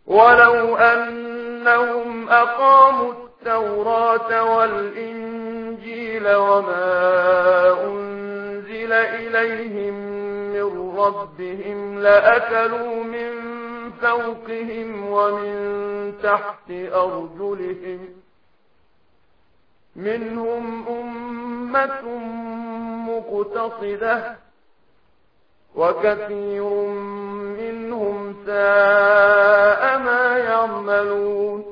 ولو أنهم أقاموا التوراة والإنجيل وما أنزل إليهم من ربهم لأكلوا من فوقهم ومن تحت أرجلهم منهم أمة مقتصدة وكثير منهم ساء ما يعملون